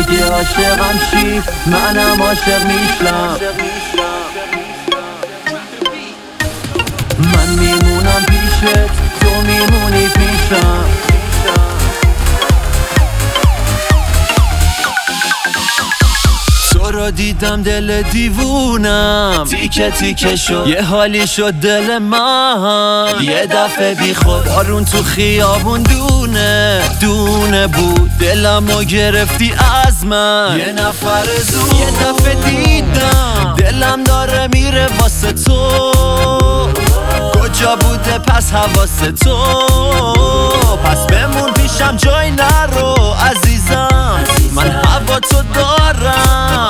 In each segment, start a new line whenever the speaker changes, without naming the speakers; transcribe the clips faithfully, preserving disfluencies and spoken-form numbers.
اگه عاشقم شی منم عاشق میشم. من میمونم پیشت تو میمونی پیشم. تو رو دیدم دل دیوونم تیکه تیکه شد، یه حالی شد دل من. یه دفعه بی خود بارون تو خیابون دونه دونه بود، دلمو گرفتی از من. یه نفر زود یه دفعه دیدم دلم داره میره واسه تو. کجا بوده پس حواس تو؟ پس بمون پیشم جای نرو عزیزم، من هوا تو دارم.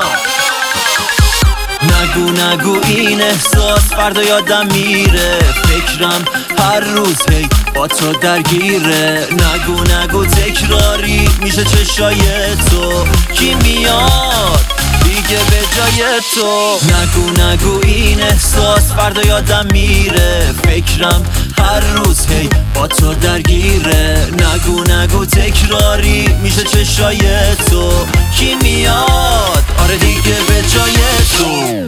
نگو نگو این احساس فردا یادم میره، فکرم هر روز هی با تو درگیره. نگو نگو تکراری میشه چشای تو، کی میاد دیگه به جای تو؟ نگو نگو این احساس فردا یادم میره، فکرم هر روز هی با تو درگیره. نگو نگو تکراری میشه چشای تو، کی میاد آره دیگه به جای تو؟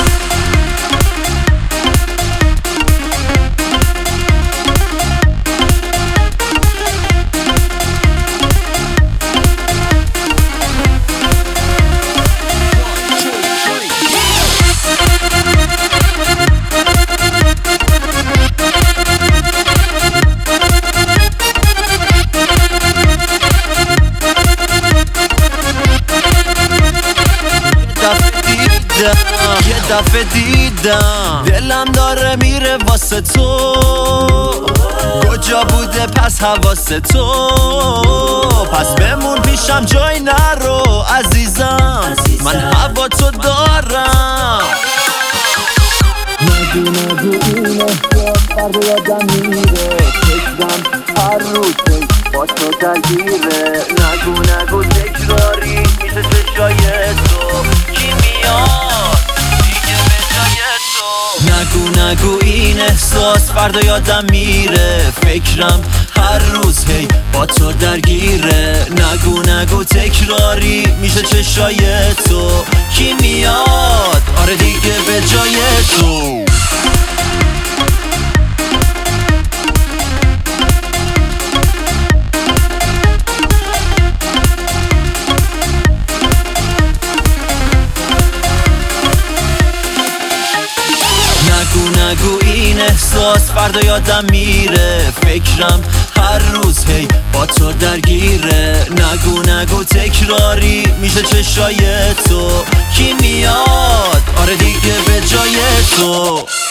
یه دفعه دیدم دلم داره میره واسه تو. کجا بوده پس حواس تو؟ پس بمون پیشم جای نرو عزیزم، من هوا تو دارم. نگو نگو این احساس فردا یادم میره، فکرم هر روز با تو درگیره. نگو نگو تکراری میشه چشای تو، کی میاد دیگه به جای تو؟ نگو نگو این احساس فردا یادم میره، فکرم هر روز هی با تو درگیره. نگو نگو تکراری میشه چشای تو، کی میاد آره دیگه به جای تو؟ نگو نگو این احساس فردا یادم میره، فکرم هر روز هی با تو درگیره. نگو نگو تکراری میشه چشای تو، کی میاد آره دیگه به جای تو؟